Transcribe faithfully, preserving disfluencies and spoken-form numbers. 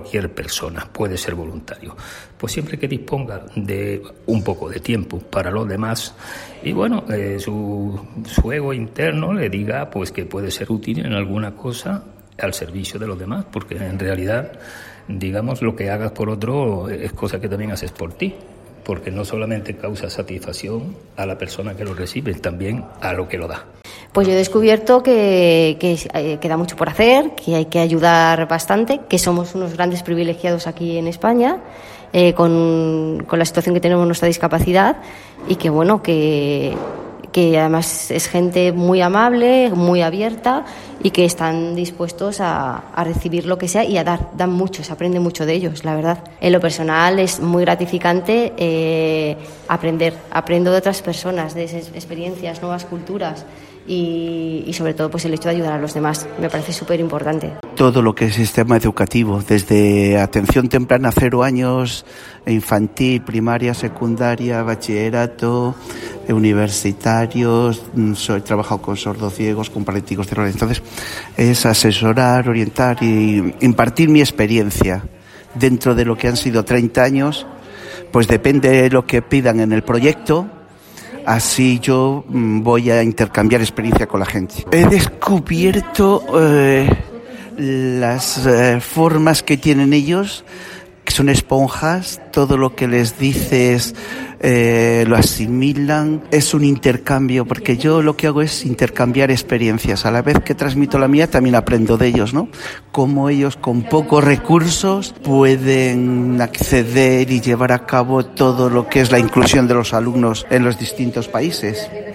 cualquier persona, puede ser voluntario. Pues siempre que disponga de un poco de tiempo para los demás y bueno, eh, su, su ego interno le diga pues que puede ser útil en alguna cosa al servicio de los demás, porque en realidad, digamos, lo que hagas por otro es cosa que también haces por ti, porque no solamente causa satisfacción a la persona que lo recibe, también a lo que lo da. Pues yo he descubierto que, que eh, queda mucho por hacer, que hay que ayudar bastante, que somos unos grandes privilegiados aquí en España, eh, con, con la situación que tenemos nuestra discapacidad, y que bueno, que, que además es gente muy amable, muy abierta, y que están dispuestos a, a recibir lo que sea y a dar, dan mucho, se aprende mucho de ellos, la verdad. En lo personal es muy gratificante eh, aprender, aprendo de otras personas, de esas experiencias, nuevas culturas. Y, y sobre todo pues el hecho de ayudar a los demás me parece súper importante. Todo lo que es sistema educativo, desde atención temprana, cero años, infantil, primaria, secundaria, bachillerato, universitarios, he trabajado con sordociegos, con paralíticos cerebrales. Entonces es asesorar, orientar y impartir mi experiencia dentro de lo que han sido treinta años, pues depende de lo que pidan en el proyecto. Así yo voy a intercambiar experiencia con la gente. He descubierto eh, las eh, formas que tienen ellos, que son esponjas, todo lo que les dices eh, lo asimilan, es un intercambio, porque yo lo que hago es intercambiar experiencias, a la vez que transmito la mía también aprendo de ellos, ¿no? Cómo ellos con pocos recursos pueden acceder y llevar a cabo todo lo que es la inclusión de los alumnos en los distintos países.